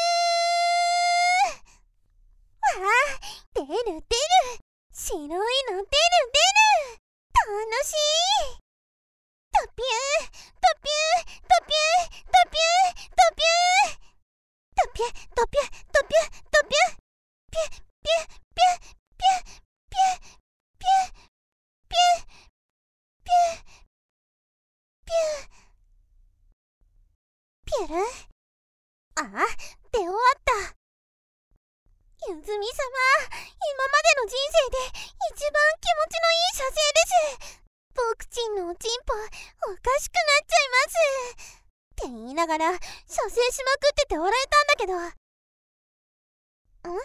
わあ、出る出る、白いの出る出る、楽しい。トピュートピュートピュートピュートピュートピュートピュートピュートピューピュッピュッピュッピュッピュッピュッピュッピュッピュッピュル。ああ、出終わった。ゆずみ様、今までの人生で一番気持ちのいい射精です。僕ちんのおちんぽおかしくなっちゃいますって言いながら射精しまくってて笑えたんだけど、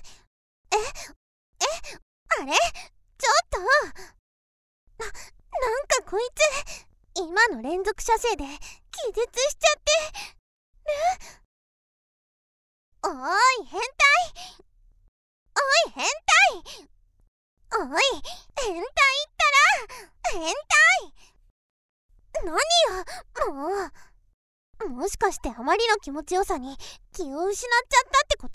あれ、ちょっとなんかこいつ今の連続射精で気絶しちゃってる。おい変態、おい変態、おい変態ったら変態。何よ、もしかしてあまりの気持ちよさに気を失っちゃったってこと？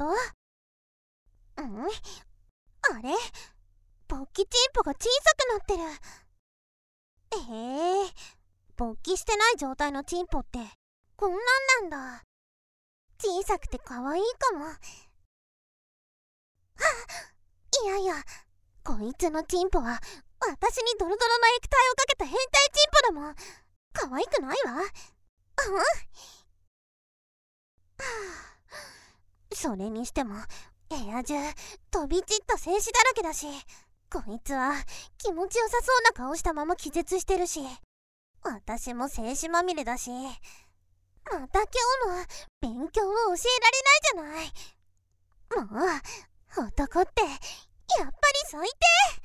あれ、勃起チンポが小さくなってる。勃起してない状態のチンポってこんなんなんだ。小さくて可愛いかも。いやいや、こいつのチンポは私にドロドロの液体をかけた変態チンポだもん。可愛くないわ。それにしても部屋中飛び散った精子だらけだし、こいつは気持ちよさそうな顔したまま気絶してるし、私も精子まみれだし、また今日も勉強を教えられないじゃない。もう男ってやっぱり最低。